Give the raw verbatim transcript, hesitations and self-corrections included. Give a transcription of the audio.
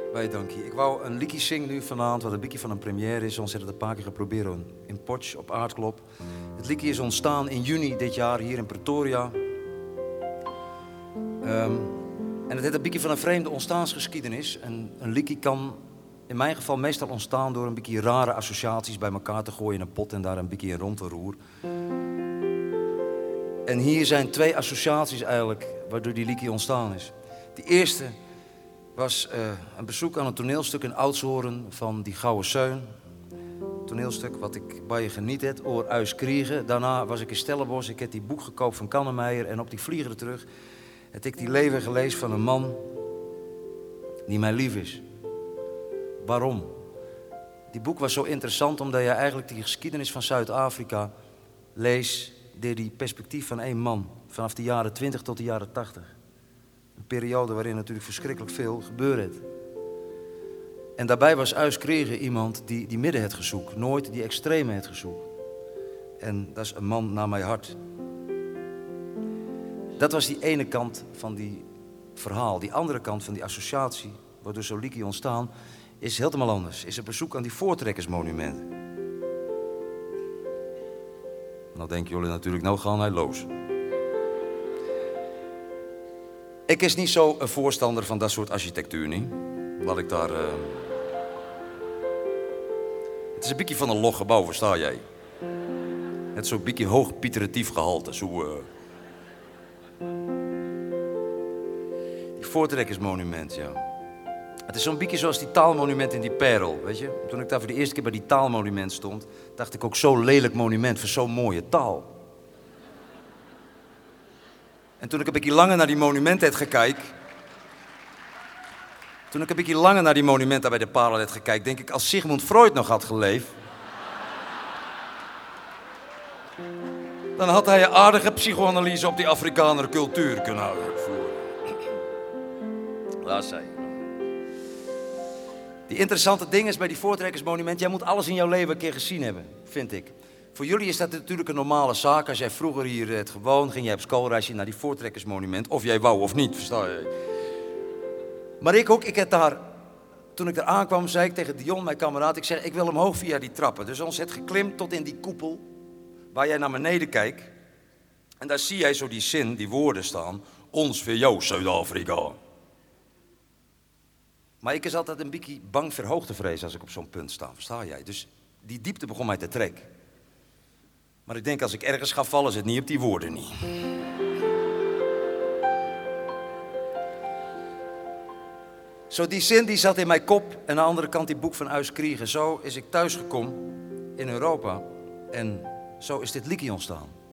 Bij dank je. Ik wou een liedje zingen nu vanavond, wat een beetje van een première is. Ons hebben het een paar keer geprobeerd in Potsch op Aardklop. Het liedje is ontstaan in juni dit jaar hier in Pretoria. Um, en het heeft een beetje van een vreemde ontstaansgeschiedenis. En een liedje kan in mijn geval meestal ontstaan door een beetje rare associaties bij elkaar te gooien in een pot en daar een beetje in rond te roeren. En hier zijn twee associaties eigenlijk waardoor die liedje ontstaan is. De eerste was uh, een bezoek aan een toneelstuk in Oudtshoorn van Die Gouden Zeun. Toneelstuk wat ik bij je geniet heb, Oor Uis Kriegen. Daarna was ik in Stellenbosch, ik heb die boek gekoopt van Kannemeyer en op die vlieger terug heb ik die leven gelezen van een man die mij lief is. Waarom? Die boek was zo interessant omdat je eigenlijk die geschiedenis van Zuid-Afrika leest door die perspectief van één man. Vanaf de jaren twintig tot de jaren tachtig. Een periode waarin natuurlijk verschrikkelijk veel gebeurde. En daarbij was Uis Kriegen iemand die, die midden het gezoek, nooit die extreme het gezoek. En dat is een man naar mijn hart. Dat was die ene kant van die verhaal. Die andere kant van die associatie, waardoor zo'n liedje ontstaan, is helemaal anders. Is een bezoek aan die voortrekkersmonumenten. Nou denken jullie natuurlijk, nou gaan hij los. Ik is niet zo een voorstander van dat soort architectuur, niet? Laat ik daar... Uh... Het is een beetje van een log gebouw, versta jij? Het is zo'n beetje hoog pieteratief gehalte, zo... Uh... Die voortrekkersmonument, ja. Het is zo'n beetje zoals die taalmonument in die Parel, weet je? Toen ik daar voor de eerste keer bij die taalmonument stond, dacht ik ook zo'n lelijk monument voor zo'n mooie taal. En toen ik een beetje langer naar die monumenten had gekeken, toen ik een beetje langer naar die monumenten bij de Parel had gekeken, denk ik, als Sigmund Freud nog had geleefd, dan had hij een aardige psychoanalyse op die Afrikaner cultuur kunnen uitvoeren. Laat zij. Die interessante ding is bij die voortrekkersmonument, jij moet alles in jouw leven een keer gezien hebben, vind ik. Voor jullie is dat natuurlijk een normale zaak. Als jij vroeger hier het gewoon ging, jij op schoolreisje naar die voortrekkersmonument, of jij wou of niet, versta je? Maar ik ook, ik heb daar, toen ik daar aankwam, zei ik tegen Dion, mijn kameraad, ik zeg, ik wil omhoog via die trappen. Dus ons het geklimd tot in die koepel, waar jij naar beneden kijkt. En daar zie jij zo die zin, die woorden staan, ons voor jou, Zuid-Afrika. Maar ik is altijd een beetje bang voor hoogtevrees als ik op zo'n punt sta, versta jij? Dus die diepte begon mij te trekken. Maar ik denk, als ik ergens ga vallen, is het niet op die woorden niet. Zo die zin die zat in mijn kop en aan de andere kant die boek van Uis Kriegen. Zo is ik thuisgekomen in Europa en zo is dit liedje ontstaan.